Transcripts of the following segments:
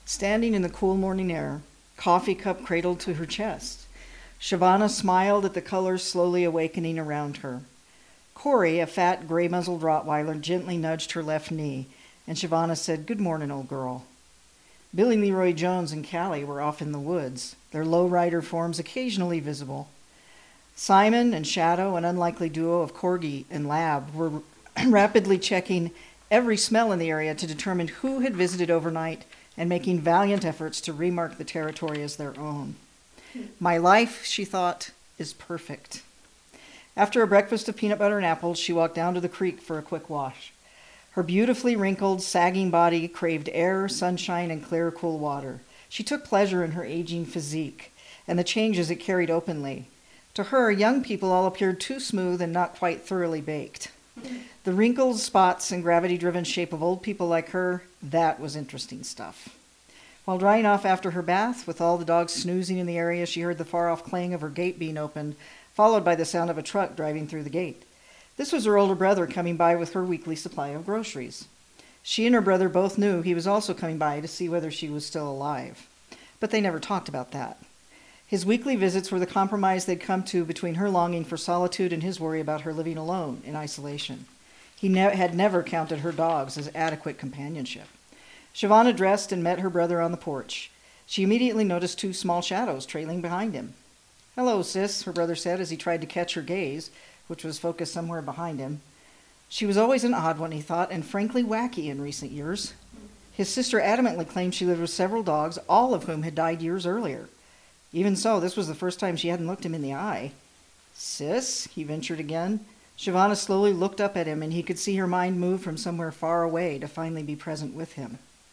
standing in the cool morning air, coffee cup cradled to her chest. Shavana smiled at the colors slowly awakening around her. Corey, a fat, gray-muzzled Rottweiler, gently nudged her left knee, and Shavana said, "Good morning, old girl." Billy Leroy Jones and Callie were off in the woods, their low-rider forms occasionally visible. Simon and Shadow, an unlikely duo of Corgi and Lab, were rapidly checking every smell in the area to determine who had visited overnight and making valiant efforts to remark the territory as their own. My life, she thought, is perfect. After a breakfast of peanut butter and apples, she walked down to the creek for a quick wash. Her beautifully wrinkled, sagging body craved air, sunshine, and clear, cool water. She took pleasure in her aging physique and the changes it carried openly. To her, young people all appeared too smooth and not quite thoroughly baked. The wrinkles, spots, and gravity-driven shape of old people like her, that was interesting stuff. While drying off after her bath, with all the dogs snoozing in the area, she heard the far-off clang of her gate being opened, followed by the sound of a truck driving through the gate. This was her older brother coming by with her weekly supply of groceries. She and her brother both knew he was also coming by to see whether she was still alive, but they never talked about that. His weekly visits were the compromise they'd come to between her longing for solitude and his worry about her living alone in isolation. He had never counted her dogs as adequate companionship. Shavana dressed and met her brother on the porch. She immediately noticed two small shadows trailing behind him. "Hello, sis," her brother said as he tried to catch her gaze, which was focused somewhere behind him. She was always an odd one, he thought, and frankly wacky in recent years. His sister adamantly claimed she lived with several dogs, all of whom had died years earlier. Even so, this was the first time she hadn't looked him in the eye. "Sis?" he ventured again. Shavana slowly looked up at him, and he could see her mind move from somewhere far away to finally be present with him.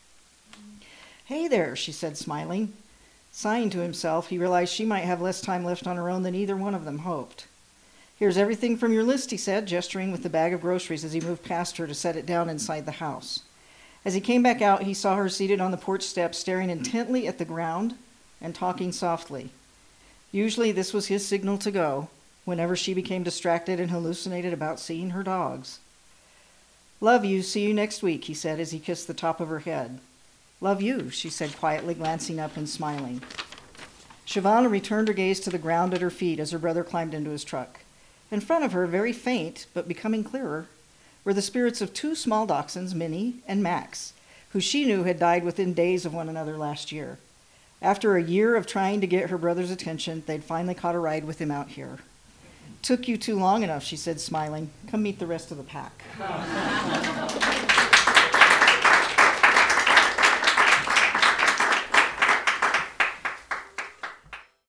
"Hey there," she said, smiling. Sighing to himself, he realized she might have less time left on her own than either one of them hoped. "Here's everything from your list," he said, gesturing with the bag of groceries as he moved past her to set it down inside the house. As he came back out, he saw her seated on the porch steps, staring intently at the ground and talking softly. Usually this was his signal to go, whenever she became distracted and hallucinated about seeing her dogs. "Love you, see you next week," he said as he kissed the top of her head. "Love you," she said quietly, glancing up and smiling. Shavana returned her gaze to the ground at her feet as her brother climbed into his truck. In front of her, very faint, but becoming clearer, were the spirits of two small dachshunds, Minnie and Max, who she knew had died within days of one another last year. After a year of trying to get her brother's attention, they'd finally caught a ride with him out here. "Took you too long enough," she said, smiling. "Come meet the rest of the pack."